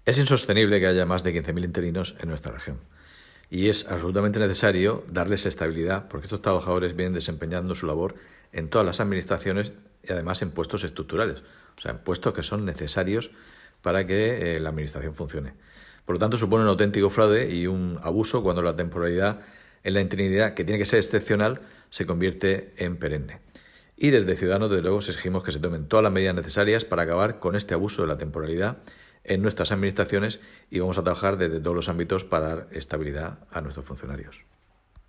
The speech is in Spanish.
Es insostenible que haya más de 15.000 interinos en nuestra región y es absolutamente necesario darles estabilidad porque estos trabajadores vienen desempeñando su labor en todas las administraciones y además en puestos estructurales, o sea, en puestos que son necesarios para que la administración funcione. Por lo tanto, supone un auténtico fraude y un abuso cuando la temporalidad en la interinidad, que tiene que ser excepcional, se convierte en perenne. Y desde Ciudadanos, desde luego, exigimos que se tomen todas las medidas necesarias para acabar con este abuso de la temporalidad en nuestras administraciones y vamos a trabajar desde todos los ámbitos para dar estabilidad a nuestros funcionarios.